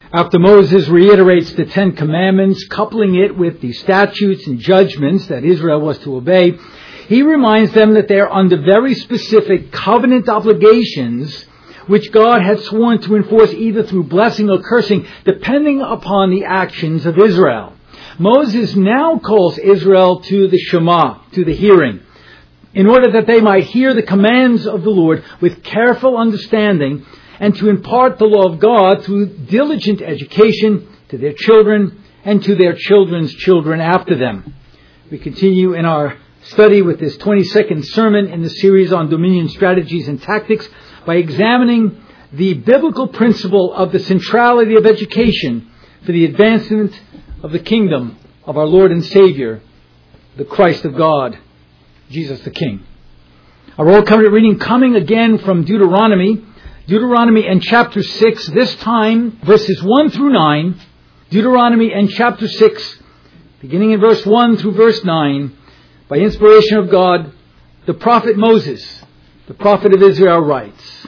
After Moses reiterates the Ten Commandments, coupling it with the statutes and judgments that Israel was to obey, he reminds them that they are under very specific covenant obligations which God had sworn to enforce either through blessing or cursing, depending upon the actions of Israel. Moses now calls Israel to the Shema, to the hearing, in order that they might hear the commands of the Lord with careful understanding and to impart the law of God through diligent education to their children and to their children's children after them. We continue in our study with this 22nd sermon in the series on dominion strategies and tactics by examining the biblical principle of the centrality of education for the advancement of the kingdom of our Lord and Savior, the Christ of God, Jesus the King. Our Old Covenant reading coming again from Deuteronomy and chapter 6, this time verses 1 through 9. Deuteronomy and chapter 6, beginning in verse 1 through verse 9, by inspiration of God, the prophet Moses, the prophet of Israel, writes,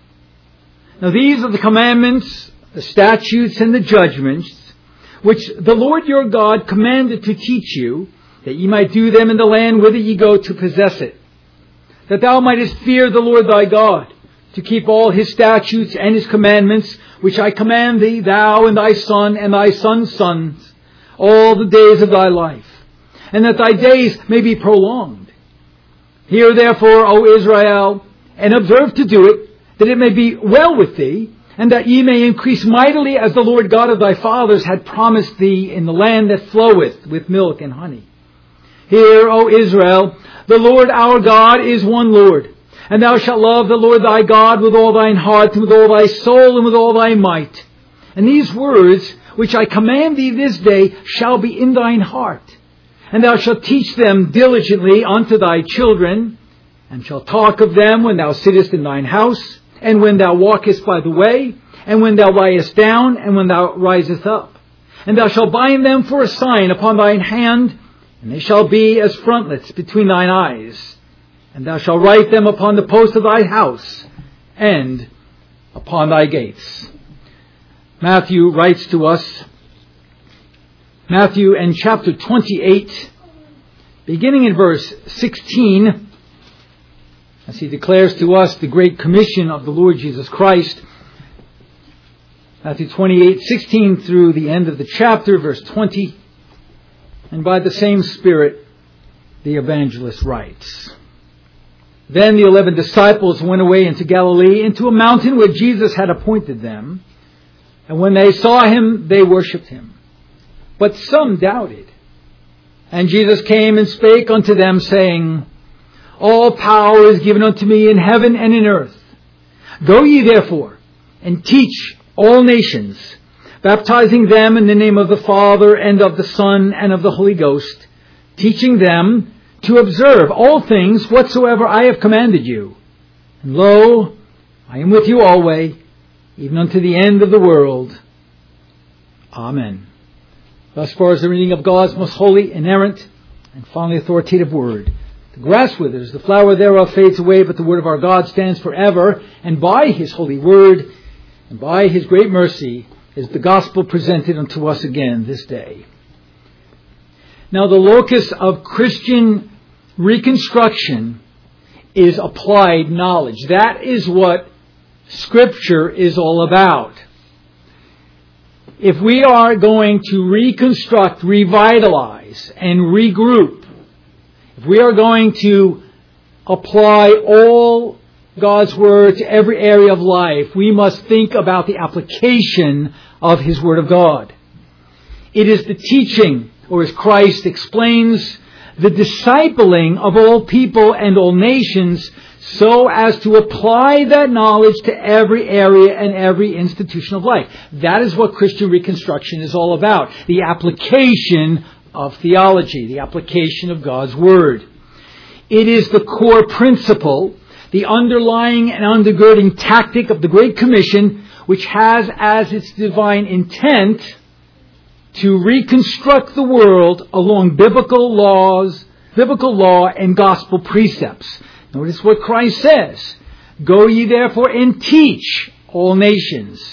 "Now these are the commandments, the statutes, and the judgments, which the Lord your God commanded to teach you, that ye might do them in the land whither ye go to possess it, that thou mightest fear the Lord thy God, to keep all his statutes and his commandments, which I command thee, thou and thy son and thy son's sons, all the days of thy life, and that thy days may be prolonged. Hear therefore, O Israel, and observe to do it, that it may be well with thee, and that ye may increase mightily as the Lord God of thy fathers had promised thee in the land that floweth with milk and honey. Hear, O Israel, the Lord our God is one Lord, and thou shalt love the Lord thy God with all thine heart, and with all thy soul, and with all thy might. And these words, which I command thee this day, shall be in thine heart. And thou shalt teach them diligently unto thy children, and shalt talk of them when thou sittest in thine house, and when thou walkest by the way, and when thou liest down, and when thou risest up. And thou shalt bind them for a sign upon thine hand, and they shall be as frontlets between thine eyes. And thou shalt write them upon the posts of thy house, and upon thy gates." Matthew writes to us, Matthew in chapter 28, beginning in verse 16, as he declares to us the great commission of the Lord Jesus Christ. Matthew 28, 16 through the end of the chapter, verse 20. And by the same Spirit, the evangelist writes, "Then the 11 disciples went away into Galilee, into a mountain where Jesus had appointed them. And when they saw him, they worshipped him. But some doubted. And Jesus came and spake unto them, saying, All power is given unto me in heaven and in earth. Go ye therefore, and teach all nations, baptizing them in the name of the Father, and of the Son, and of the Holy Ghost, teaching them to observe all things whatsoever I have commanded you. And lo, I am with you always, even unto the end of the world. Amen." Thus far is the reading of God's most holy, inerrant, and finally authoritative word. The grass withers, the flower thereof fades away, but the word of our God stands forever. And by his holy word, and by his great mercy, is the gospel presented unto us again this day. Now the locus of Christian reconstruction is applied knowledge. That is what Scripture is all about. If we are going to reconstruct, revitalize, and regroup, if we are going to apply all God's Word to every area of life, we must think about the application of His Word of God. It is the teaching, or as Christ explains, the discipling of all people and all nations, so as to apply that knowledge to every area and every institution of life. That is what Christian reconstruction is all about. The application of theology, the application of God's Word. It is the core principle, the underlying and undergirding tactic of the Great Commission, which has as its divine intent to reconstruct the world along biblical law and gospel precepts. Notice what Christ says. Go ye therefore and teach all nations.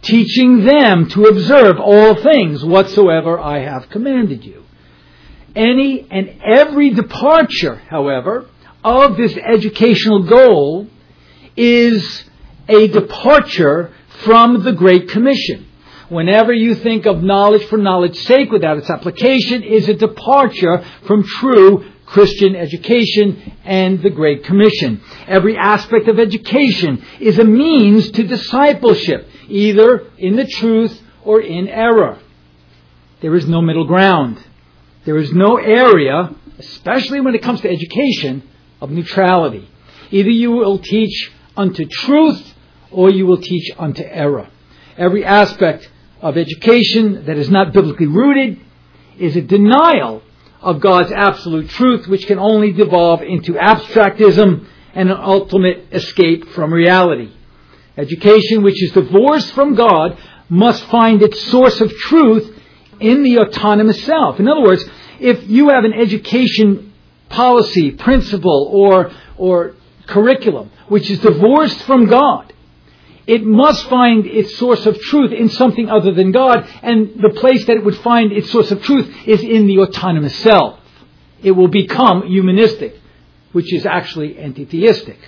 teaching them to observe all things whatsoever I have commanded you. Any and every departure, however, of this educational goal is a departure from the Great Commission. Whenever you think of knowledge for knowledge's sake without its application, is a departure from true Christian education and the Great Commission. Every aspect of education is a means to discipleship, either in the truth or in error. There is no middle ground. There is no area, especially when it comes to education, of neutrality. Either you will teach unto truth or you will teach unto error. Every aspect of education that is not biblically rooted is a denial of God's absolute truth, which can only devolve into abstractism and an ultimate escape from reality. Education which is divorced from God must find its source of truth in the autonomous self. In other words, if you have an education policy, principle, or curriculum which is divorced from God, it must find its source of truth in something other than God, and the place that it would find its source of truth is in the autonomous self. It will become humanistic, which is actually antitheistic.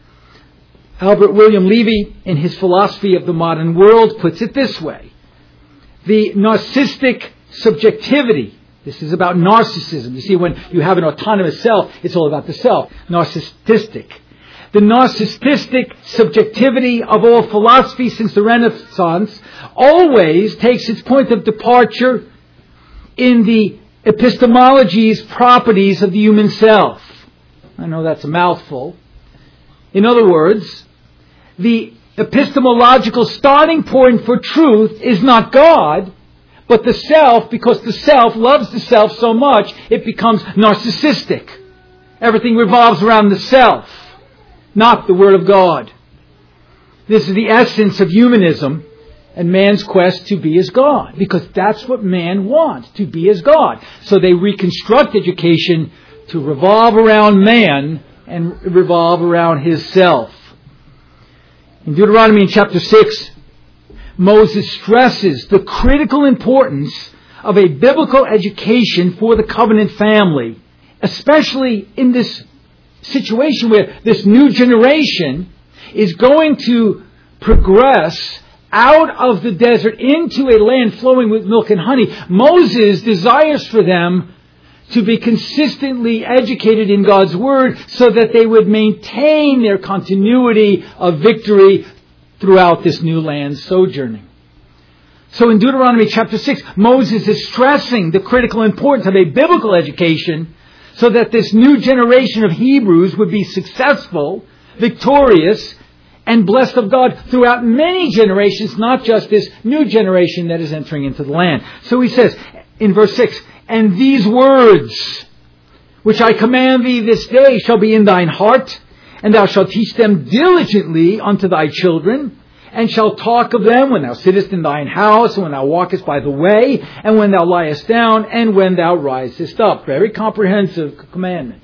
Albert William Levy, in his Philosophy of the Modern World, puts it this way. The narcissistic subjectivity, this is about narcissism. You see, when you have an autonomous self, it's all about the self. Narcissistic. The narcissistic subjectivity of all philosophy since the Renaissance always takes its point of departure in the epistemology's properties of the human self. I know that's a mouthful. In other words, the epistemological starting point for truth is not God, but the self, because the self loves the self so much, it becomes narcissistic. Everything revolves around the self, not the Word of God. This is the essence of humanism and man's quest to be as God, because that's what man wants, to be as God. So they reconstruct education to revolve around man and revolve around his self. In Deuteronomy in chapter 6, Moses stresses the critical importance of a biblical education for the covenant family, especially in this situation where this new generation is going to progress out of the desert into a land flowing with milk and honey. Moses desires for them to be consistently educated in God's Word so that they would maintain their continuity of victory throughout this new land sojourning. So in Deuteronomy chapter 6, Moses is stressing the critical importance of a biblical education so that this new generation of Hebrews would be successful, victorious, and blessed of God throughout many generations, not just this new generation that is entering into the land. So he says in verse 6, "And these words which I command thee this day shall be in thine heart, and thou shalt teach them diligently unto thy children, and shalt talk of them when thou sittest in thine house, and when thou walkest by the way, and when thou liest down, and when thou risest up." Very comprehensive commandment.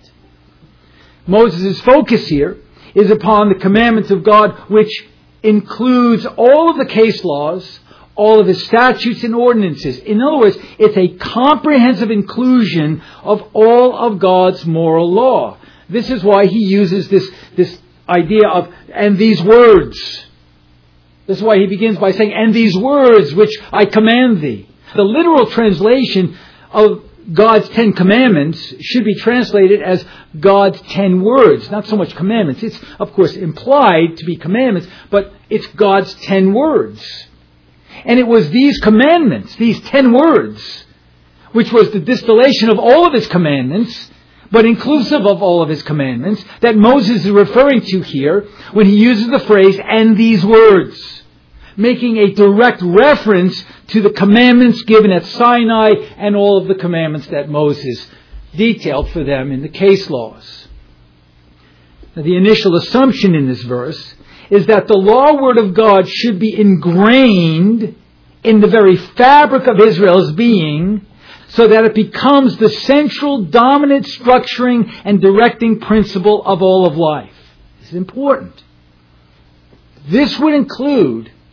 Moses' focus here is upon the commandments of God, which includes all of the case laws, all of his statutes and ordinances. In other words, it's a comprehensive inclusion of all of God's moral law. This is why he uses this idea of, "and these words." This is why he begins by saying, "and these words which I command thee." The literal translation of God's 10 commandments should be translated as God's 10 words, not so much commandments. It's, of course, implied to be commandments, but it's God's 10 words. And it was these commandments, these 10 words, which was the distillation of all of his commandments, but inclusive of all of his commandments, that Moses is referring to here when he uses the phrase, "and these words," making a direct reference to the commandments given at Sinai and all of the commandments that Moses detailed for them in the case laws. Now, the initial assumption in this verse is that the law word of God should be ingrained in the very fabric of Israel's being, so that it becomes the central, dominant, structuring, and directing principle of all of life. This is important. This would include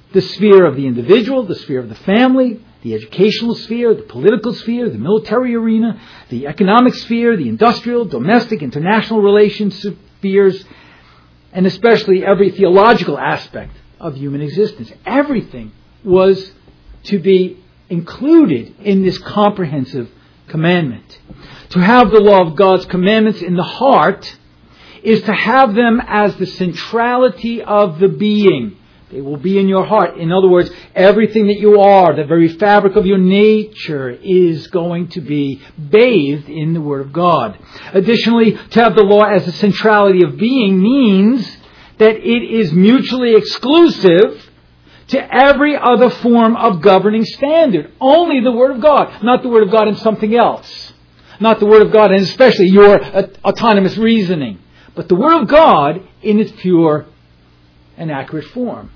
the sphere of the individual, the sphere of the family, the educational sphere, the political sphere, the military arena, the economic sphere, the industrial, domestic, international relations spheres, and especially every theological aspect of human existence. Everything was to be included in this comprehensive commandment. To have the law of God's commandments in the heart is to have them as the centrality of the being. They will be in your heart. In other words, everything that you are, the very fabric of your nature, is going to be bathed in the Word of God. Additionally, to have the law as the centrality of being means that it is mutually exclusive to every other form of governing standard. Only the Word of God, not the Word of God and something else. Not the Word of God and especially your autonomous reasoning. But the Word of God in its pure and accurate form.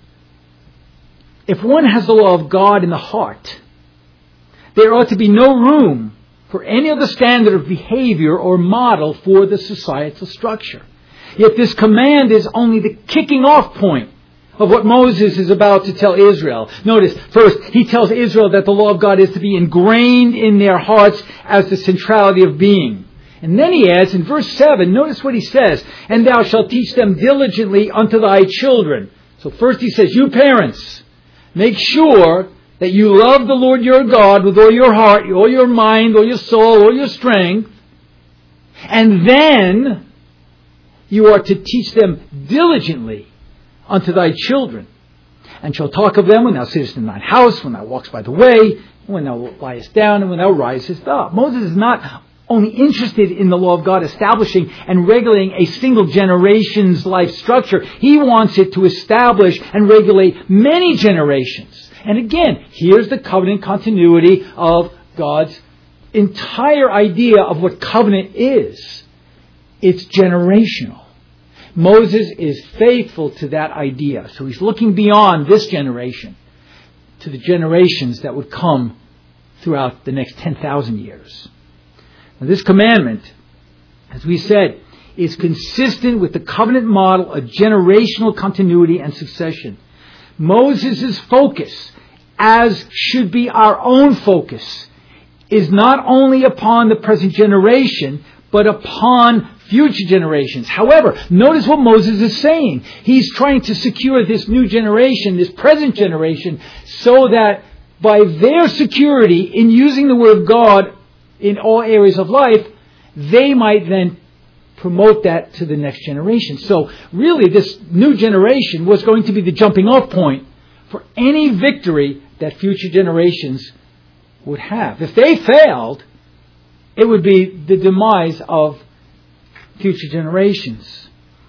If one has the law of God in the heart, there ought to be no room for any other standard of behavior or model for the societal structure. Yet this command is only the kicking off point of what Moses is about to tell Israel. Notice, first, he tells Israel that the law of God is to be ingrained in their hearts as the centrality of being. And then he adds in verse 7, notice what he says, "And thou shalt teach them diligently unto thy children." So first he says, you parents, make sure that you love the Lord your God with all your heart, all your mind, all your soul, all your strength. And then you are to teach them diligently unto thy children. And shall talk of them when thou sittest in thine house, when thou walkest by the way, when thou liest down, and when thou risest up. Moses is not only interested in the law of God establishing and regulating a single generation's life structure. He wants it to establish and regulate many generations. And again, here's the covenant continuity of God's entire idea of what covenant is. It's generational. Moses is faithful to that idea. So he's looking beyond this generation to the generations that would come throughout the next 10,000 years. Now, this commandment, as we said, is consistent with the covenant model of generational continuity and succession. Moses' focus, as should be our own focus, is not only upon the present generation, but upon future generations. However, notice what Moses is saying. He's trying to secure this new generation, this present generation, so that by their security in using the Word of God in all areas of life, they might then promote that to the next generation. So really this new generation was going to be the jumping off point for any victory that future generations would have. If they failed, it would be the demise of future generations.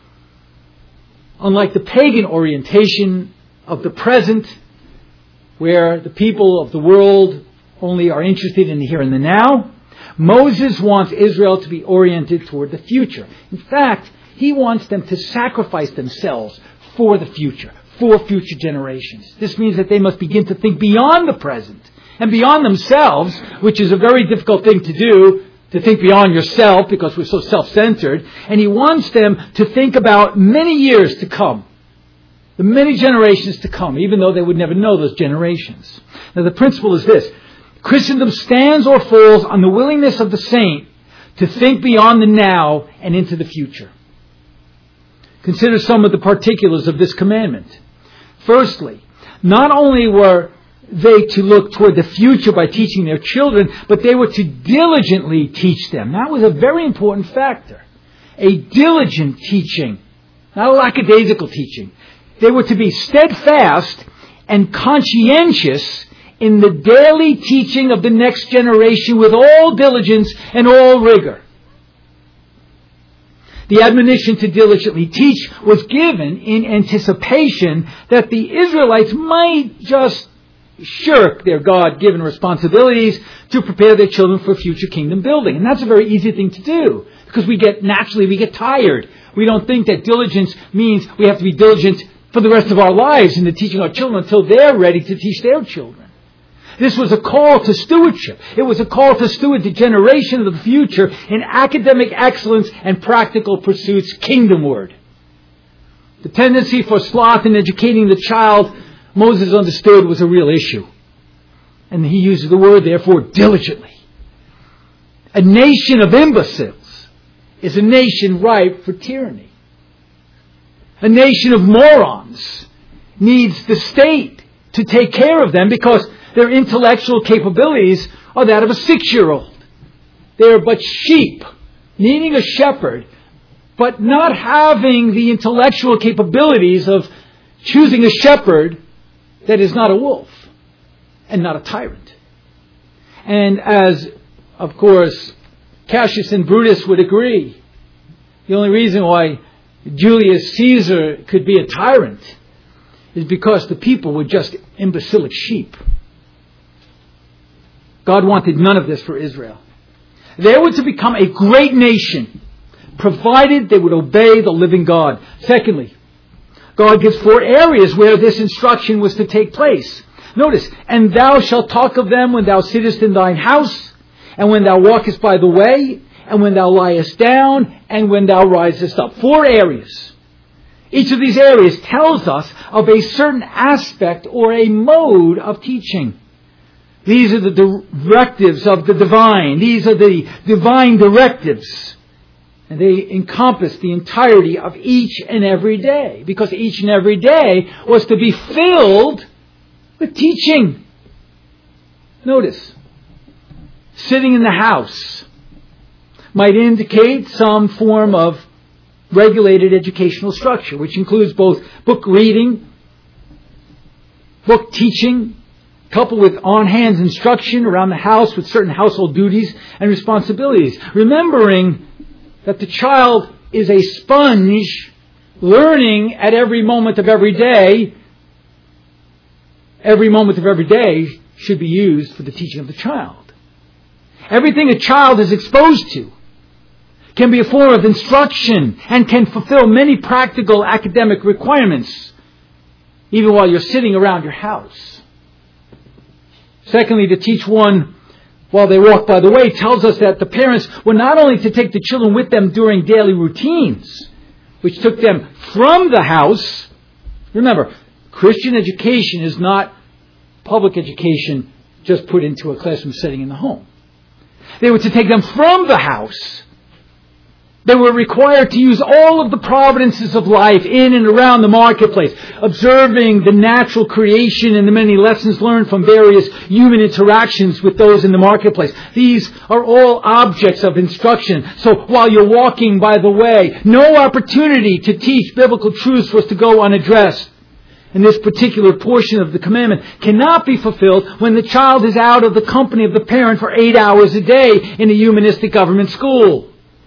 Unlike the pagan orientation of the present, where the people of the world only are interested in the here and the now, Moses wants Israel to be oriented toward the future. In fact, he wants them to sacrifice themselves for the future, for future generations. This means that they must begin to think beyond the present and beyond themselves, which is a very difficult thing to do, to think beyond yourself because we're so self-centered. And he wants them to think about many years to come, the many generations to come, even though they would never know those generations. Now the principle is this. Christendom stands or falls on the willingness of the saint to think beyond the now and into the future. Consider some of the particulars of this commandment. Firstly, not only were they to look toward the future by teaching their children, but they were to diligently teach them. That was a very important factor. A diligent teaching, not a lackadaisical teaching. They were to be steadfast and conscientious in the daily teaching of the next generation with all diligence and all rigor. The admonition to diligently teach was given in anticipation that the Israelites might just shirk their God-given responsibilities to prepare their children for future kingdom building. And that's a very easy thing to do because we get tired. We don't think that diligence means we have to be diligent for the rest of our lives in the teaching our children until they're ready to teach their children. This was a call to stewardship. It was a call to steward the generation of the future in academic excellence and practical pursuits kingdomward. The tendency for sloth in educating the child Moses understood was a real issue. And he uses the word, therefore, diligently. A nation of imbeciles is a nation ripe for tyranny. A nation of morons needs the state to take care of them because their intellectual capabilities are that of a 6-year-old. They are but sheep, needing a shepherd, but not having the intellectual capabilities of choosing a shepherd that is not a wolf and not a tyrant. And as, of course, Cassius and Brutus would agree, the only reason why Julius Caesar could be a tyrant is because the people were just imbecilic sheep. God wanted none of this for Israel. They were to become a great nation, provided they would obey the living God. Secondly, God gives 4 areas where this instruction was to take place. Notice, and thou shalt talk of them when thou sittest in thine house, and when thou walkest by the way, and when thou liest down, and when thou risest up. 4 areas. Each of these areas tells us of a certain aspect or a mode of teaching. These are the directives of the divine. These are the divine directives. And they encompass the entirety of each and every day. Because each and every day was to be filled with teaching. Notice, sitting in the house might indicate some form of regulated educational structure, which includes both book reading, book teaching, coupled with on-hands instruction around the house with certain household duties and responsibilities. Remembering that the child is a sponge, learning at every moment of every day. Every moment of every day should be used for the teaching of the child. Everything a child is exposed to can be a form of instruction and can fulfill many practical academic requirements, even while you're sitting around your house. Secondly, to teach one while they walk by the way tells us that the parents were not only to take the children with them during daily routines, which took them from the house. Remember, Christian education is not public education just put into a classroom setting in the home. They were to take them from the house. They were required to use all of the providences of life in and around the marketplace, observing the natural creation and the many lessons learned from various human interactions with those in the marketplace. These are all objects of instruction. So while you're walking by the way, no opportunity to teach biblical truths was to go unaddressed. And this particular portion of the commandment cannot be fulfilled when the child is out of the company of the parent for 8 hours a day in a humanistic government school.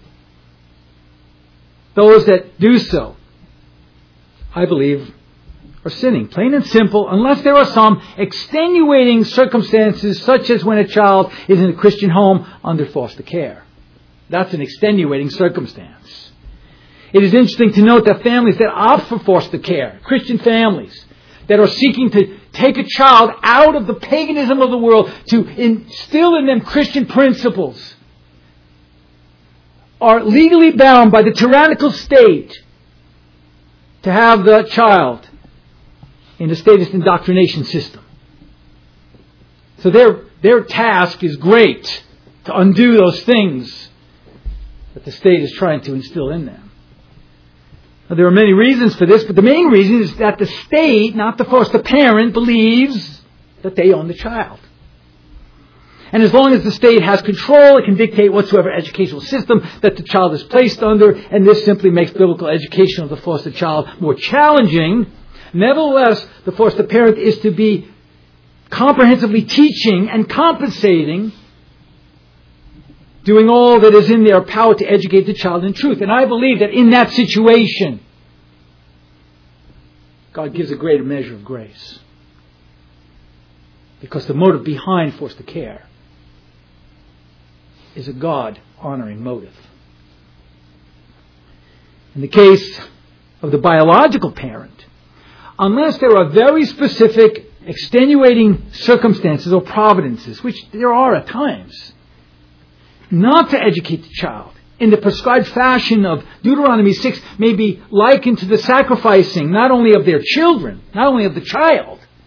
Those that do so, I believe, are sinning. Plain and simple, unless there are some extenuating circumstances, such as when a child is in a Christian home under foster care. That's an extenuating circumstance. It is interesting to note that families that opt for foster care, Christian families, that are seeking to take a child out of the paganism of the world to instill in them Christian principles, are legally bound by the tyrannical state to have the child in the statist indoctrination system. So their task is great, to undo those things that the state is trying to instill in them. Now, there are many reasons for this, but the main reason is that the state, not the foster parent, believes that they own the child. And as long as the state has control, it can dictate whatsoever educational system that the child is placed under, and this simply makes biblical education of the foster child more challenging. Nevertheless, the foster parent is to be comprehensively teaching and compensating, doing all that is in their power to educate the child in truth. And I believe that in that situation, God gives a greater measure of grace. Because the motive behind foster care is a God-honoring motive. In the case of the biological parent, unless there are very specific extenuating circumstances or providences, which there are at times, not to educate the child in the prescribed fashion of Deuteronomy 6 may be likened to the sacrificing not only of their children, not only of the child,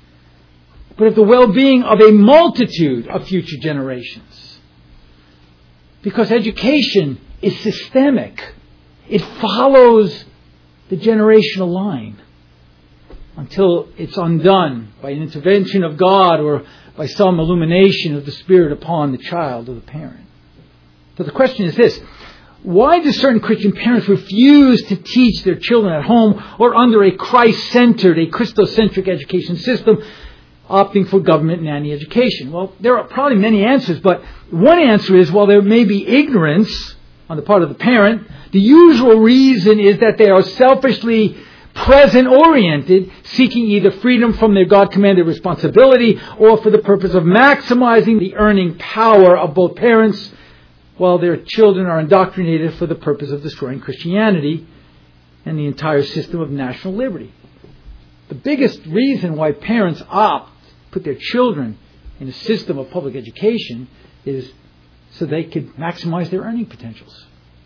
but of the well-being of a multitude of future generations. Because education is systemic. It follows the generational line until it's undone by an intervention of God or by some illumination of the Spirit upon the child or the parent. So the question is this: why do certain Christian parents refuse to teach their children at home or under a Christ-centered, a Christocentric education system, opting for government nanny education? Well, there are probably many answers, but one answer is, while there may be ignorance on the part of the parent, the usual reason is that they are selfishly present-oriented, seeking either freedom from their God-commanded responsibility or for the purpose of maximizing the earning power of both parents, while their children are indoctrinated for the purpose of destroying Christianity and the entire system of national liberty. The biggest reason why parents opt to put their children in a system of public education is so they could maximize their earning potentials.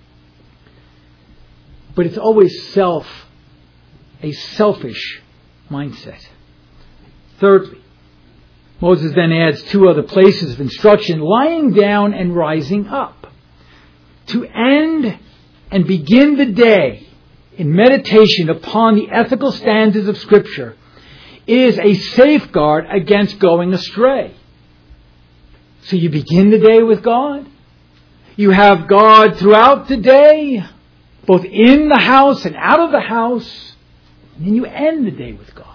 But it's always a selfish mindset. Thirdly, Moses then adds two other places of instruction: lying down and rising up. To end and begin the day in meditation upon the ethical standards of Scripture is a safeguard against going astray. So you begin the day with God. You have God throughout the day, both in the house and out of the house. And then you end the day with God.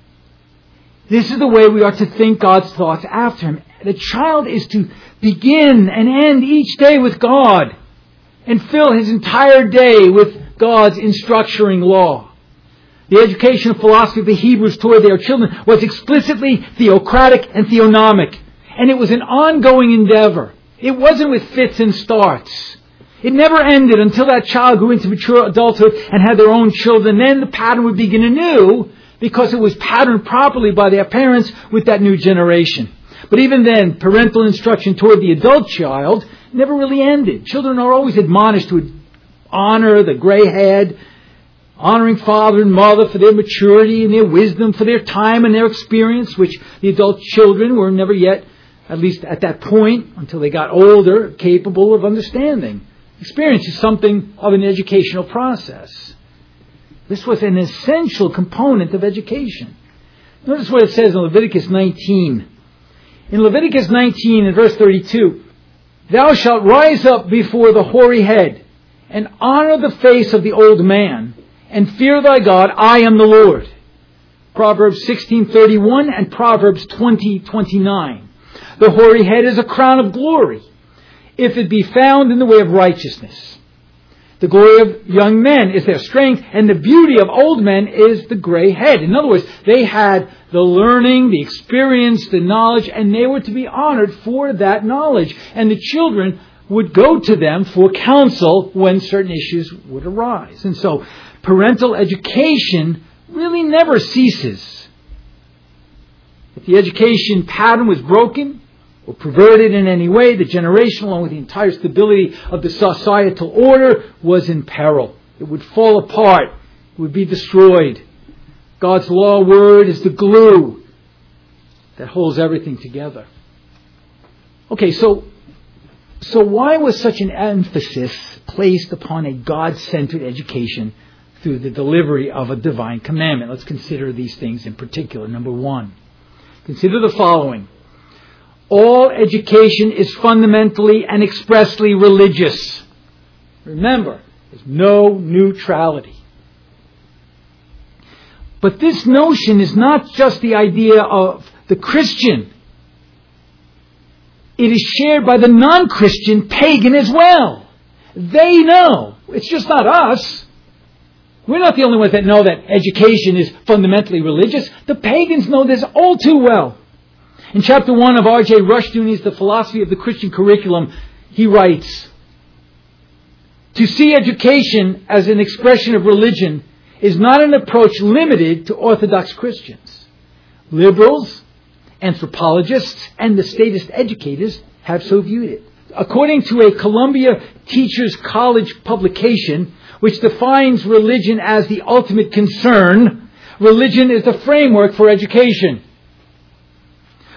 This is the way we are to think God's thoughts after Him. The child is to begin and end each day with God and fill his entire day with God's instructuring law. The educational philosophy of the Hebrews toward their children was explicitly theocratic and theonomic. And it was an ongoing endeavor. It wasn't with fits and starts. It never ended until that child grew into mature adulthood and had their own children. Then the pattern would begin anew, because it was patterned properly by their parents with that new generation. But even then, parental instruction toward the adult child never really ended. Children are always admonished to honor the gray head, honoring father and mother for their maturity and their wisdom, for their time and their experience, which the adult children were never yet, at least at that point, until they got older, capable of understanding. Experience is something of an educational process. This was an essential component of education. Notice what it says in Leviticus 19. In Leviticus 19, in verse 32, "Thou shalt rise up before the hoary head, and honor the face of the old man, and fear thy God. I am the Lord." Proverbs 16:31 and Proverbs 20:29. The hoary head is a crown of glory, if it be found in the way of righteousness. The glory of young men is their strength, and the beauty of old men is the gray head. In other words, they had the learning, the experience, the knowledge, and they were to be honored for that knowledge. And the children would go to them for counsel when certain issues would arise. And so parental education really never ceases. If the education pattern was broken or perverted in any way, the generation, along with the entire stability of the societal order, was in peril. It would fall apart. It would be destroyed. God's law word is the glue that holds everything together. Okay, so why was such an emphasis placed upon a God-centered education through the delivery of a divine commandment? Let's consider these things in particular. Number one, consider the following. All education is fundamentally and expressly religious. Remember, there's no neutrality. But this notion is not just the idea of the Christian. It is shared by the non-Christian pagan as well. They know. It's just not us. We're not the only ones that know that education is fundamentally religious. The pagans know this all too well. In chapter 1 of R.J. Rushdoony's The Philosophy of the Christian Curriculum, he writes, "To see education as an expression of religion is not an approach limited to Orthodox Christians. Liberals, anthropologists, and the statist educators have so viewed it. According to a Columbia Teachers College publication, which defines religion as the ultimate concern, religion is the framework for education.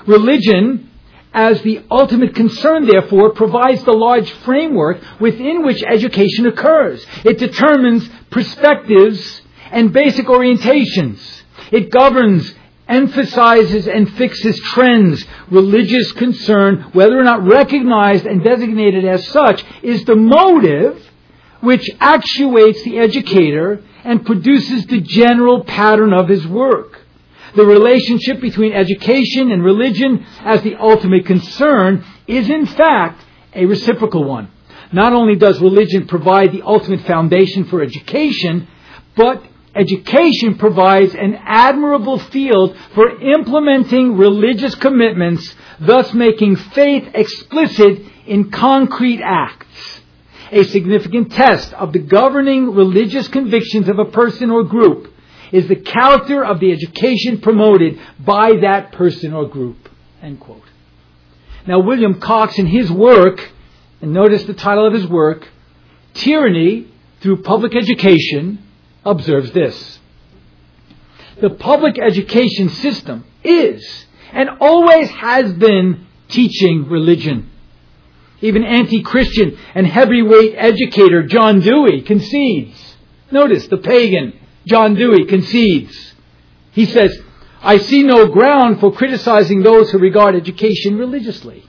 Religion, as the ultimate concern, therefore, provides the large framework within which education occurs. It determines perspectives and basic orientations. It governs, emphasizes, and fixes trends. Religious concern, whether or not recognized and designated as such, is the motive which actuates the educator and produces the general pattern of his work. The relationship between education and religion as the ultimate concern is in fact a reciprocal one. Not only does religion provide the ultimate foundation for education, but education provides an admirable field for implementing religious commitments, thus making faith explicit in concrete acts. A significant test of the governing religious convictions of a person or group is the character of the education promoted by that person or group. End quote. Now, William Cox, in his work, and notice the title of his work, Tyranny Through Public Education, observes this. The public education system is and always has been teaching religion. Even anti-Christian and heavyweight educator John Dewey concedes. Notice, the pagan John Dewey concedes. He says, I see no ground for criticizing those who regard education religiously.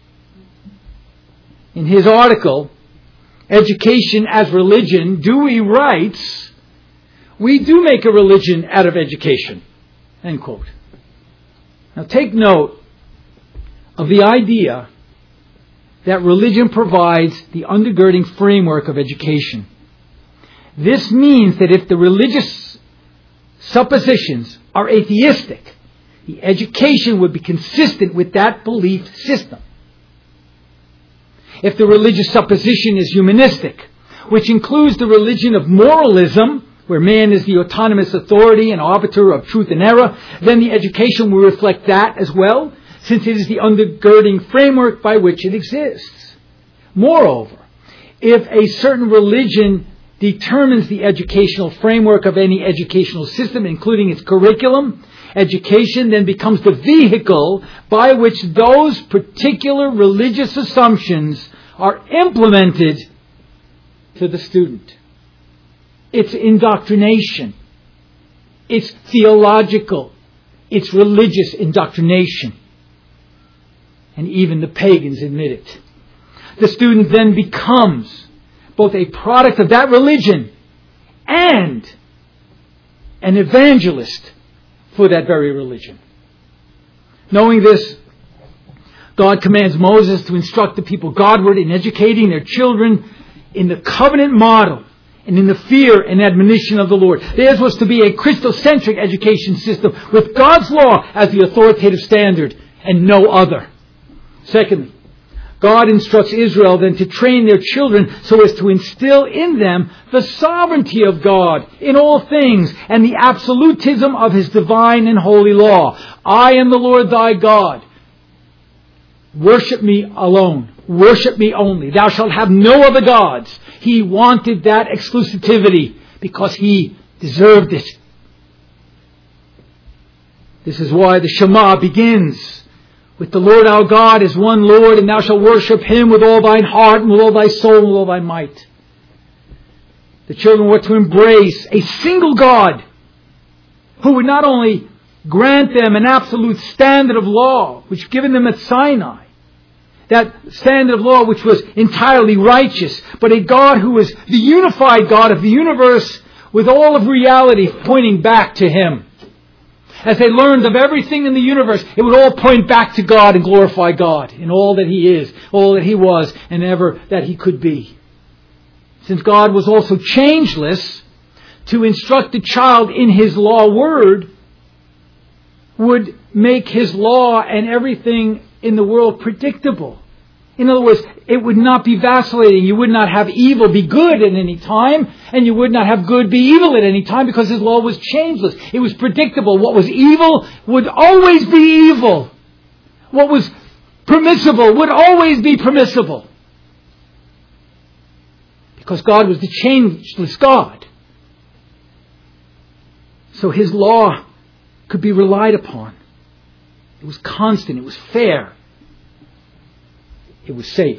In his article, Education as Religion, Dewey writes, we do make a religion out of education. End quote. Now take note of the idea that religion provides the undergirding framework of education. This means that if the religious suppositions are atheistic, the education would be consistent with that belief system. If the religious supposition is humanistic, which includes the religion of moralism, where man is the autonomous authority and arbiter of truth and error, then the education will reflect that as well, since it is the undergirding framework by which it exists. Moreover, if a certain religion determines the educational framework of any educational system, including its curriculum, education then becomes the vehicle by which those particular religious assumptions are implemented to the student. It's indoctrination. It's theological. It's religious indoctrination. And even the pagans admit it. The student then becomes both a product of that religion and an evangelist for that very religion. Knowing this, God commands Moses to instruct the people Godward in educating their children in the covenant model and in the fear and admonition of the Lord. Theirs was to be a Christocentric education system with God's law as the authoritative standard and no other. Secondly, God instructs Israel then to train their children so as to instill in them the sovereignty of God in all things and the absolutism of His divine and holy law. I am the Lord thy God. Worship me alone. Worship me only. Thou shalt have no other gods. He wanted that exclusivity because He deserved it. This is why the Shema begins with the Lord our God is one Lord, and thou shalt worship Him with all thine heart and with all thy soul and with all thy might. The children were to embrace a single God who would not only grant them an absolute standard of law, which given them at Sinai, that standard of law which was entirely righteous, but a God who was the unified God of the universe with all of reality pointing back to Him. As they learned of everything in the universe, it would all point back to God and glorify God in all that He is, all that He was, and ever that He could be. Since God was also changeless, to instruct the child in His law word would make His law and everything in the world predictable. In other words, it would not be vacillating. You would not have evil be good at any time, and you would not have good be evil at any time, because His law was changeless. It was predictable. What was evil would always be evil. What was permissible would always be permissible. Because God was the changeless God. So His law could be relied upon. It was constant. It was fair. It was safe.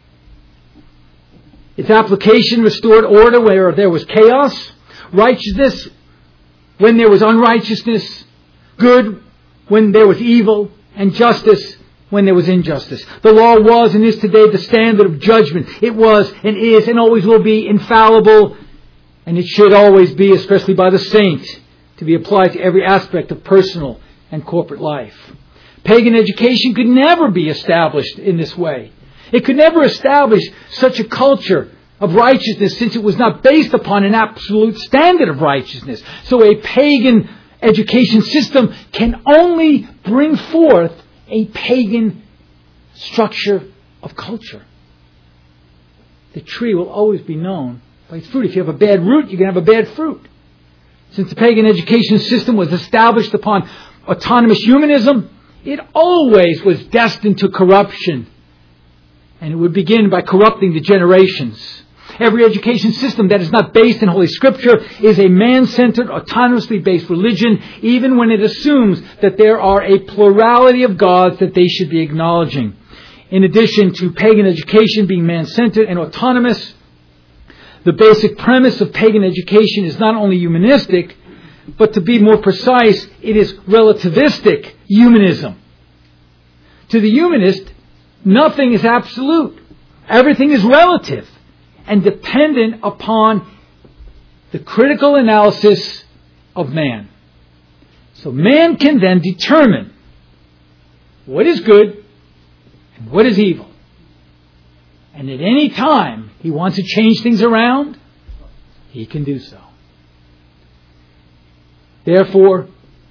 Its application restored order where there was chaos, righteousness when there was unrighteousness, good when there was evil, and justice when there was injustice. The law was and is today the standard of judgment. It was and is and always will be infallible, and it should always be, especially by the saint, to be applied to every aspect of personal and corporate life. Pagan education could never be established in this way. It could never establish such a culture of righteousness, since it was not based upon an absolute standard of righteousness. So a pagan education system can only bring forth a pagan structure of culture. The tree will always be known by its fruit. If you have a bad root, you're going to have a bad fruit. Since the pagan education system was established upon autonomous humanism, it always was destined to corruption. And it would begin by corrupting the generations. Every education system that is not based in Holy Scripture is a man-centered, autonomously based religion, even when it assumes that there are a plurality of gods that they should be acknowledging. In addition to pagan education being man-centered and autonomous, the basic premise of pagan education is not only humanistic, but to be more precise, it is relativistic humanism. To the humanist, nothing is absolute. Everything is relative and dependent upon the critical analysis of man. So man can then determine what is good and what is evil. And at any time he wants to change things around, he can do so. Therefore,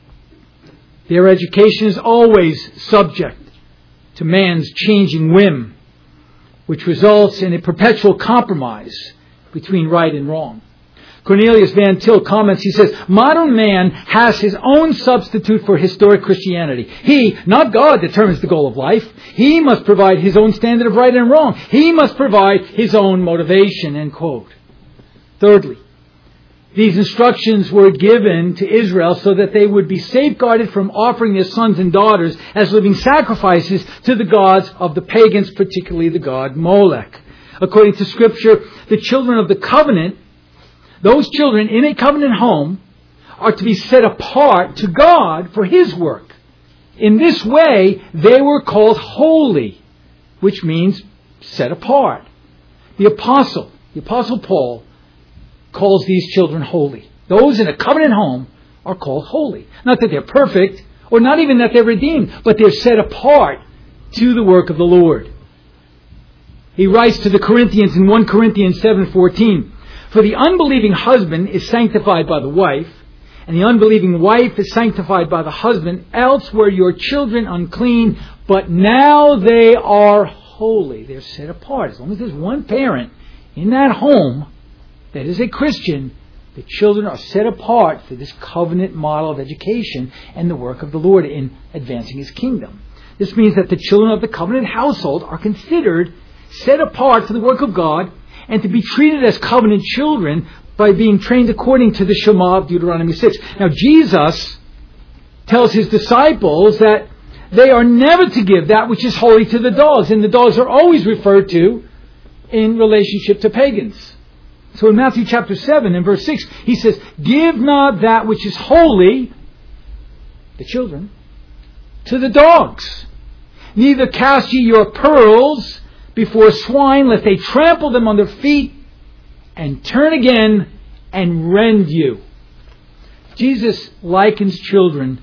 their education is always subject to man's changing whim, which results in a perpetual compromise between right and wrong. Cornelius Van Til comments, he says, modern man has his own substitute for historic Christianity. He, not God, determines the goal of life. He must provide his own standard of right and wrong. He must provide his own motivation, end quote. Thirdly, these instructions were given to Israel so that they would be safeguarded from offering their sons and daughters as living sacrifices to the gods of the pagans, particularly the god Molech. According to Scripture, the children of the covenant, those children in a covenant home, are to be set apart to God for His work. In this way, they were called holy, which means set apart. The Apostle Paul, calls these children holy. Those in a covenant home are called holy. Not that they're perfect, or not even that they're redeemed, but they're set apart to the work of the Lord. He writes to the Corinthians in 1 Corinthians 7:14, for the unbelieving husband is sanctified by the wife, and the unbelieving wife is sanctified by the husband, else were your children unclean, but now they are holy. They're set apart. As long as there's one parent in that home that is a Christian, the children are set apart for this covenant model of education and the work of the Lord in advancing His kingdom. This means that the children of the covenant household are considered set apart for the work of God and to be treated as covenant children by being trained according to the Shema of Deuteronomy 6. Now, Jesus tells His disciples that they are never to give that which is holy to the dogs, and the dogs are always referred to in relationship to pagans. So in Matthew chapter 7 and verse 6, He says, give not that which is holy, the children, to the dogs. Neither cast ye your pearls before swine, lest they trample them on their feet and turn again and rend you. Jesus likens children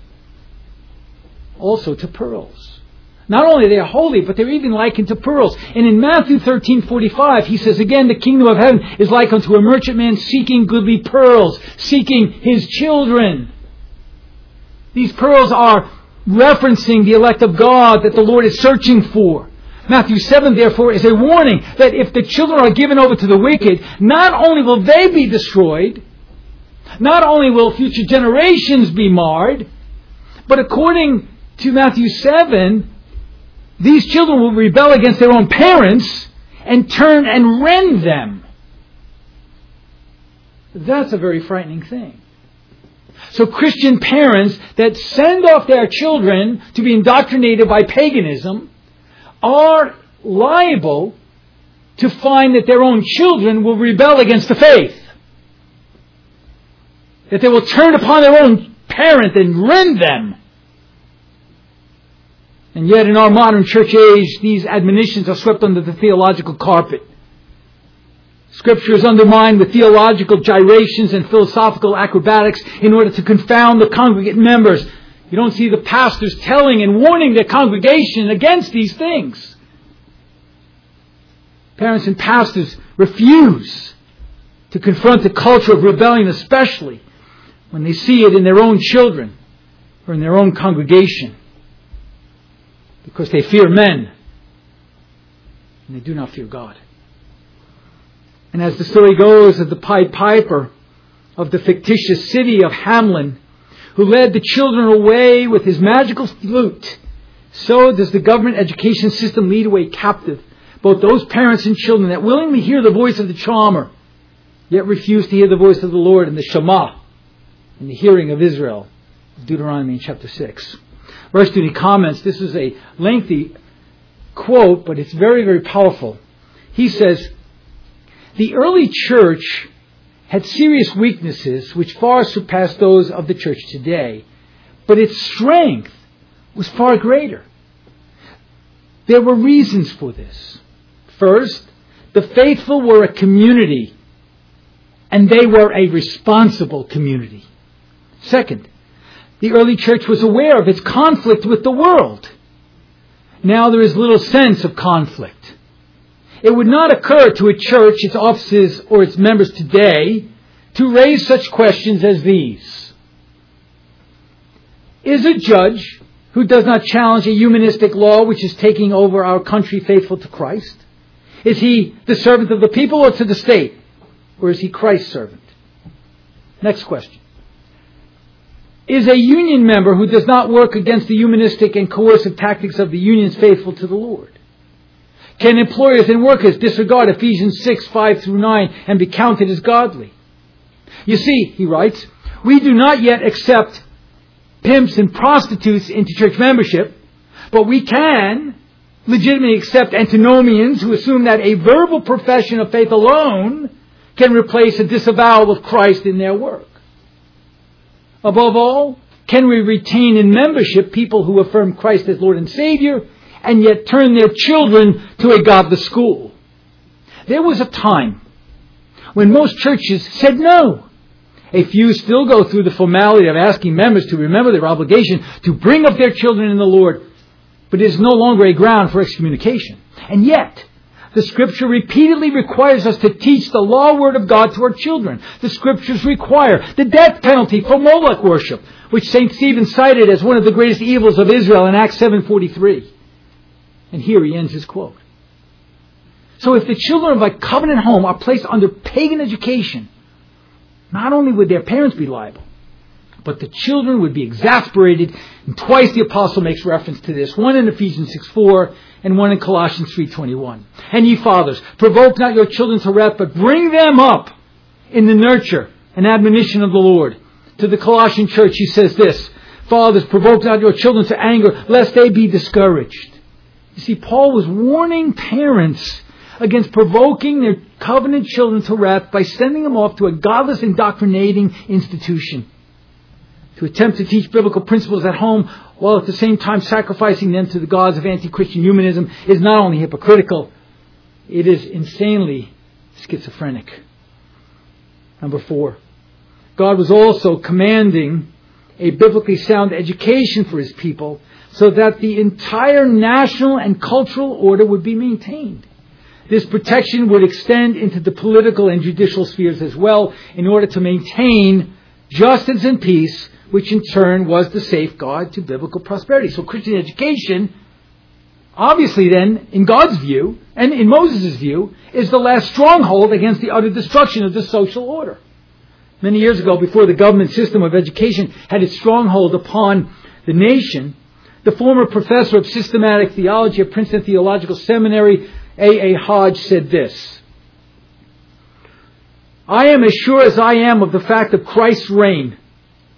also to pearls. Not only are they holy, but they're even likened to pearls. And in Matthew 13:45, He says, again, the kingdom of heaven is like unto a merchant man seeking goodly pearls, seeking his children. These pearls are referencing the elect of God that the Lord is searching for. Matthew 7, therefore, is a warning that if the children are given over to the wicked, not only will they be destroyed, not only will future generations be marred, but according to Matthew 7, these children will rebel against their own parents and turn and rend them. That's a very frightening thing. So Christian parents that send off their children to be indoctrinated by paganism are liable to find that their own children will rebel against the faith. That they will turn upon their own parent and rend them. And yet in our modern church age, these admonitions are swept under the theological carpet. Scripture is undermined with theological gyrations and philosophical acrobatics in order to confound the congregant members. You don't see the pastors telling and warning their congregation against these things. Parents and pastors refuse to confront the culture of rebellion, especially when they see it in their own children or in their own congregation, because they fear men and they do not fear God. And as the story goes of the Pied Piper of the fictitious city of Hamelin, who led the children away with his magical flute, so does the government education system lead away captive both those parents and children that willingly hear the voice of the charmer, yet refuse to hear the voice of the Lord in the Shema, in the hearing of Israel. Deuteronomy in chapter 6. Rushdoony comments, this is a lengthy quote, but it's very, very powerful. He says, the early church had serious weaknesses which far surpassed those of the church today, but its strength was far greater. There were reasons for this. First, the faithful were a community, and they were a responsible community. Second, the early church was aware of its conflict with the world. Now there is little sense of conflict. It would not occur to a church, its offices, or its members today to raise such questions as these. Is a judge who does not challenge a humanistic law which is taking over our country faithful to Christ? Is he the servant of the people or to the state? Or is he Christ's servant? Next question. Is a union member who does not work against the humanistic and coercive tactics of the unions faithful to the Lord? Can employers and workers disregard Ephesians 6, 5 through 9 and be counted as godly? You see, he writes, we do not yet accept pimps and prostitutes into church membership, but we can legitimately accept antinomians who assume that a verbal profession of faith alone can replace a disavowal of Christ in their work. Above all, can we retain in membership people who affirm Christ as Lord and Savior and yet turn their children to a godless school? There was a time when most churches said no. A few still go through the formality of asking members to remember their obligation to bring up their children in the Lord, but it is no longer a ground for excommunication. And yet, the Scripture repeatedly requires us to teach the law word of God to our children. The Scriptures require the death penalty for Moloch worship, which St. Stephen cited as one of the greatest evils of Israel in Acts 7:43. And here he ends his quote. So if the children of a covenant home are placed under pagan education, not only would their parents be liable, but the children would be exasperated. And twice the apostle makes reference to this. One in Ephesians 6:4 and one in Colossians 3:21. And ye fathers, provoke not your children to wrath, but bring them up in the nurture and admonition of the Lord. To the Colossian church he says this, fathers, provoke not your children to anger, lest they be discouraged. You see, Paul was warning parents against provoking their covenant children to wrath by sending them off to a godless indoctrinating institution. To attempt to teach biblical principles at home while at the same time sacrificing them to the gods of anti-Christian humanism is not only hypocritical, it is insanely schizophrenic. Number 4, God was also commanding a biblically sound education for His people so that the entire national and cultural order would be maintained. This protection would extend into the political and judicial spheres as well in order to maintain justice and peace, which in turn was the safeguard to biblical prosperity. So Christian education, obviously then, in God's view, and in Moses' view, is the last stronghold against the utter destruction of the social order. Many years ago, before the government system of education had its stronghold upon the nation, the former professor of systematic theology at Princeton Theological Seminary, A.A. Hodge, said this, I am as sure as I am of the fact of Christ's reign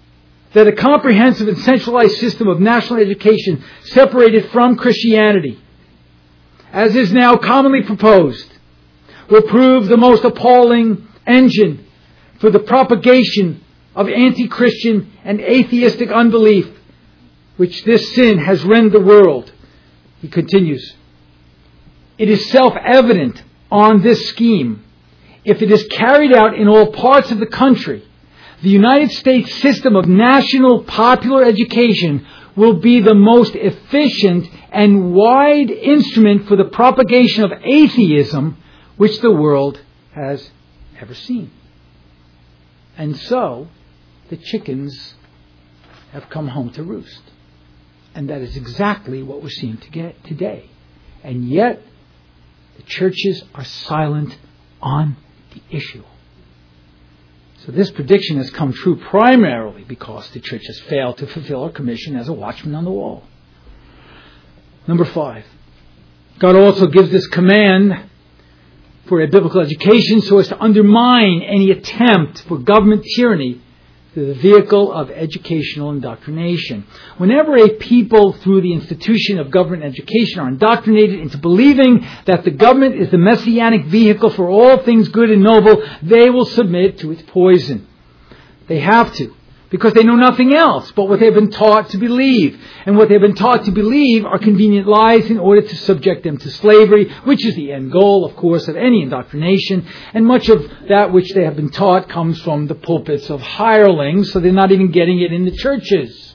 that a comprehensive and centralized system of national education separated from Christianity, as is now commonly proposed, will prove the most appalling engine for the propagation of anti-Christian and atheistic unbelief, which this sin has rent the world. He continues, it is self-evident on this scheme, if it is carried out in all parts of the country, the United States system of national popular education will be the most efficient and wide instrument for the propagation of atheism which the world has ever seen. And so, the chickens have come home to roost. And that is exactly what we're seeing today. And yet, the churches are silent on the issue. So this prediction has come true primarily because the church has failed to fulfill her commission as a watchman on the wall. Number 5. God also gives this command for a biblical education so as to undermine any attempt for government tyranny through the vehicle of educational indoctrination. Whenever a people, through the institution of government education, are indoctrinated into believing that the government is the messianic vehicle for all things good and noble, they will submit to its poison. They have to, because they know nothing else but what they've been taught to believe. And what they've been taught to believe are convenient lies in order to subject them to slavery, which is the end goal, of course, of any indoctrination. And much of that which they have been taught comes from the pulpits of hirelings, so they're not even getting it in the churches.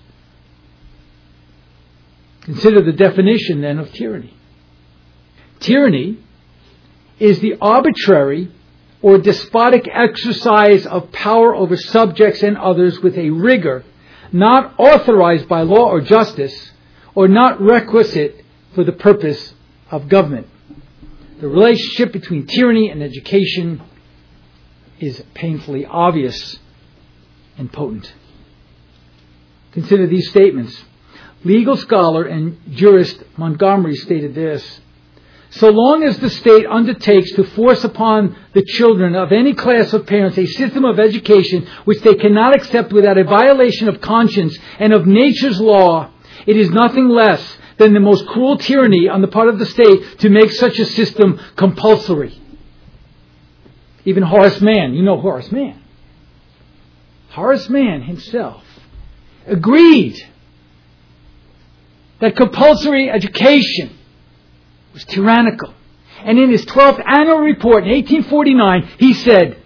Consider the definition, then, of tyranny. Tyranny is the arbitrary or despotic exercise of power over subjects and others with a rigor not authorized by law or justice, or not requisite for the purpose of government. The relationship between tyranny and education is painfully obvious and potent. Consider these statements. Legal scholar and jurist Montgomery stated this: so long as the state undertakes to force upon the children of any class of parents a system of education which they cannot accept without a violation of conscience and of nature's law, it is nothing less than the most cruel tyranny on the part of the state to make such a system compulsory. Even Horace Mann, you know Horace Mann. Horace Mann himself agreed that compulsory education was tyrannical. And in his 12th annual report in 1849, he said,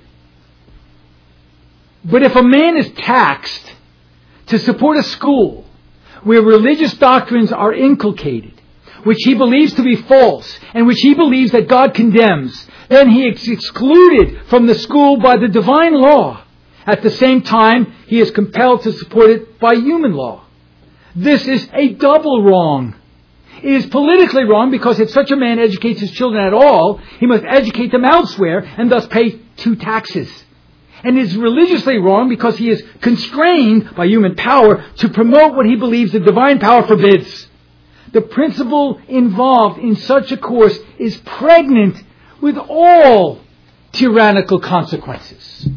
but if a man is taxed to support a school where religious doctrines are inculcated, which he believes to be false, and which he believes that God condemns, then he is excluded from the school by the divine law. At the same time, he is compelled to support it by human law. This is a double wrong. It is politically wrong because if such a man educates his children at all, he must educate them elsewhere and thus pay 2 taxes. And it is religiously wrong because he is constrained by human power to promote what he believes the divine power forbids. The principle involved in such a course is pregnant with all tyrannical consequences.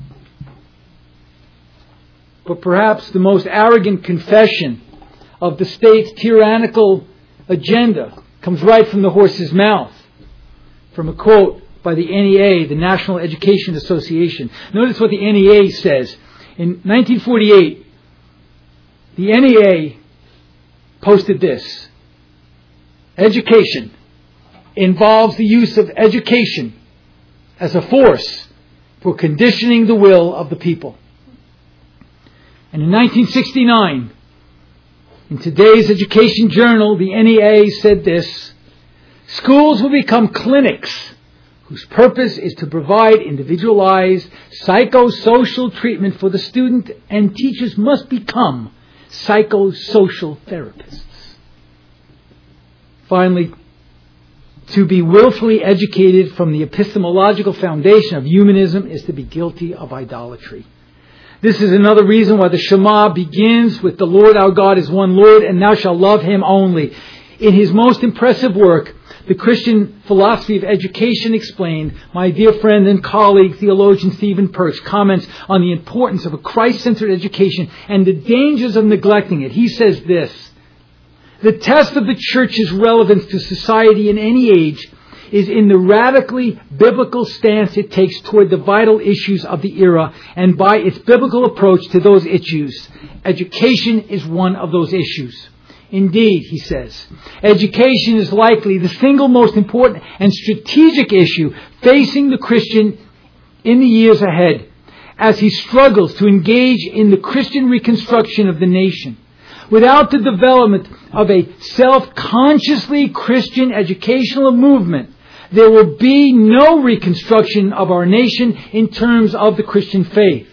But perhaps the most arrogant confession of the state's tyrannical agenda comes right from the horse's mouth, from a quote by the NEA, the National Education Association. Notice what the NEA says. In 1948, the NEA posted this: education involves the use of education as a force for conditioning the will of the people. And in 1969, in today's Education Journal, the NEA said this: schools will become clinics whose purpose is to provide individualized psychosocial treatment for the student, and teachers must become psychosocial therapists. Finally, to be willfully educated from the epistemological foundation of humanism is to be guilty of idolatry. This is another reason why the Shema begins with the Lord our God is one Lord, and thou shalt love him only. In his most impressive work, the Christian philosophy of education explained, my dear friend and colleague, theologian Stephen Perks, comments on the importance of a Christ-centered education and the dangers of neglecting it. He says this: the test of the church's relevance to society in any age is in the radically biblical stance it takes toward the vital issues of the era and by its biblical approach to those issues. Education is one of those issues. Indeed, he says, education is likely the single most important and strategic issue facing the Christian in the years ahead as he struggles to engage in the Christian reconstruction of the nation. Without the development of a self-consciously Christian educational movement, there will be no reconstruction of our nation in terms of the Christian faith.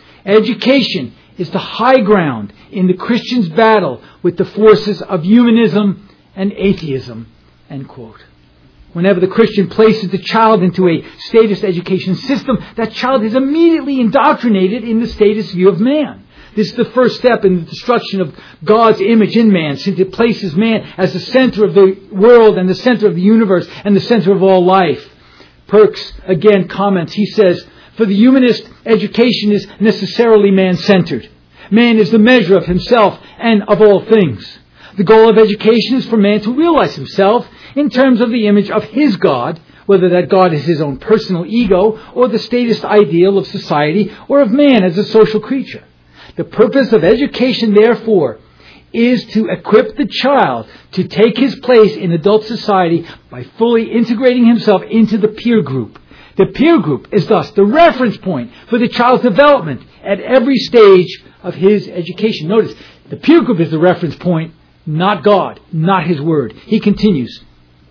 Education is the high ground in the Christian's battle with the forces of humanism and atheism. End quote. Whenever the Christian places the child into a statist education system, that child is immediately indoctrinated in the statist view of man. This is the first step in the destruction of God's image in man, since it places man as the center of the world and the center of the universe and the center of all life. Perks again comments, he says, for the humanist, education is necessarily man-centered. Man is the measure of himself and of all things. The goal of education is for man to realize himself in terms of the image of his God, whether that God is his own personal ego or the statist ideal of society or of man as a social creature. The purpose of education, therefore, is to equip the child to take his place in adult society by fully integrating himself into the peer group. The peer group is thus the reference point for the child's development at every stage of his education. Notice, the peer group is the reference point, not God, not His Word. He continues,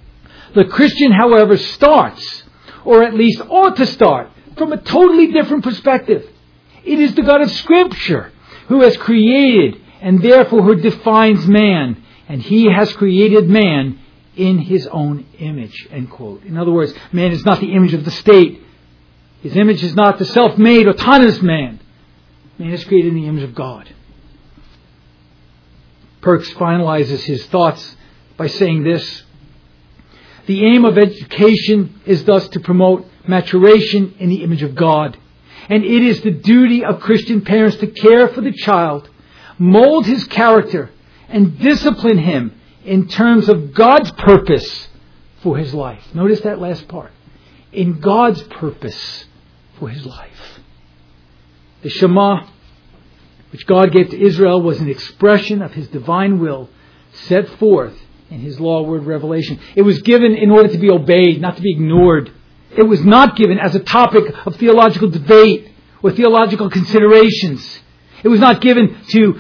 the Christian, however, starts, or at least ought to start, from a totally different perspective. It is the God of Scripture who has created and therefore who defines man. And He has created man in His own image. End quote. In other words, man is not the image of the state. His image is not the self-made, autonomous man. Man is created in the image of God. Perks finalizes his thoughts by saying this: the aim of education is thus to promote maturation in the image of God. And it is the duty of Christian parents to care for the child, mold his character, and discipline him in terms of God's purpose for his life. Notice that last part. In God's purpose for his life. The Shema, which God gave to Israel, was an expression of His divine will set forth in His law, word, revelation. It was given in order to be obeyed, not to be ignored. It was not given as a topic of theological debate or theological considerations. It was not given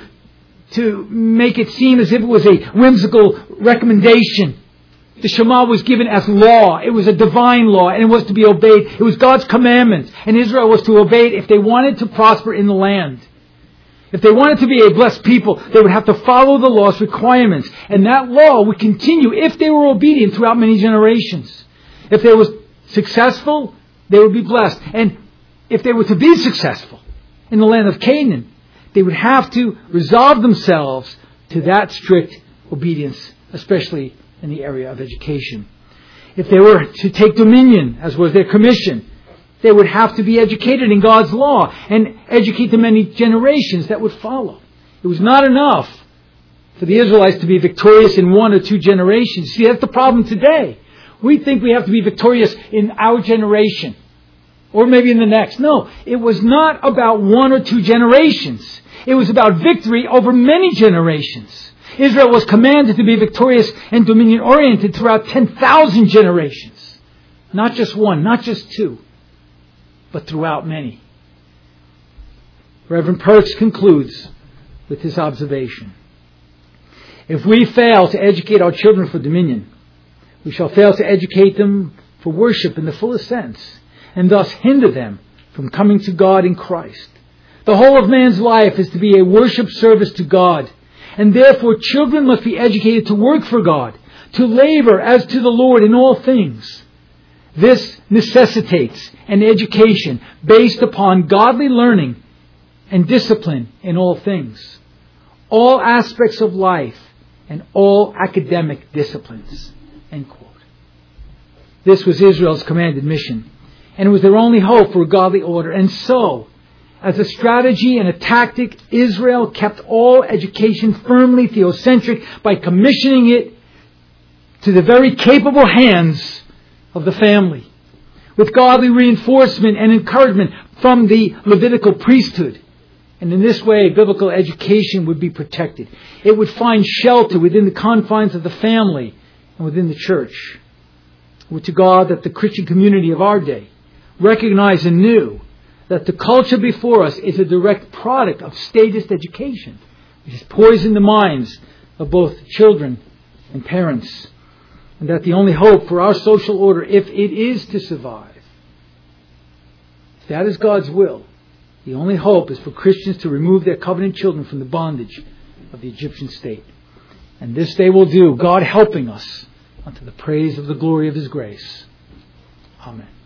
to make it seem as if it was a whimsical recommendation. The Shema was given as law. It was a divine law, and it was to be obeyed. It was God's commandment, and Israel was to obey it if they wanted to prosper in the land. If they wanted to be a blessed people, they would have to follow the law's requirements. And that law would continue if they were obedient throughout many generations. If they were successful, they would be blessed. And if they were to be successful in the land of Canaan, they would have to resolve themselves to that strict obedience, especially in the area of education. If they were to take dominion, as was their commission, they would have to be educated in God's law and educate the many generations that would follow. It was not enough for the Israelites to be victorious in 1 or 2 generations. See, that's the problem today. We think we have to be victorious in our generation or maybe in the next. No, it was not about 1 or 2 generations. It was about victory over many generations. Israel was commanded to be victorious and dominion-oriented throughout 10,000 generations. Not just 1, not just 2. But throughout many. Reverend Perks concludes with this observation. If we fail to educate our children for dominion, we shall fail to educate them for worship in the fullest sense, and thus hinder them from coming to God in Christ. The whole of man's life is to be a worship service to God, and therefore children must be educated to work for God, to labor as to the Lord in all things. This necessitates an education based upon godly learning and discipline in all things, all aspects of life, and all academic disciplines. End quote. This was Israel's commanded mission. And it was their only hope for a godly order. And so, as a strategy and a tactic, Israel kept all education firmly theocentric by commissioning it to the very capable hands of the family, with godly reinforcement and encouragement from the Levitical priesthood. And in this way, biblical education would be protected. It would find shelter within the confines of the family and within the church. Would to God that the Christian community of our day recognize anew that the culture before us is a direct product of statist education, which has poisoned the minds of both children and parents, and that the only hope for our social order, if it is to survive, if that is God's will, the only hope is for Christians to remove their covenant children from the bondage of the Egyptian state. And this they will do, God helping us, unto the praise of the glory of His grace. Amen.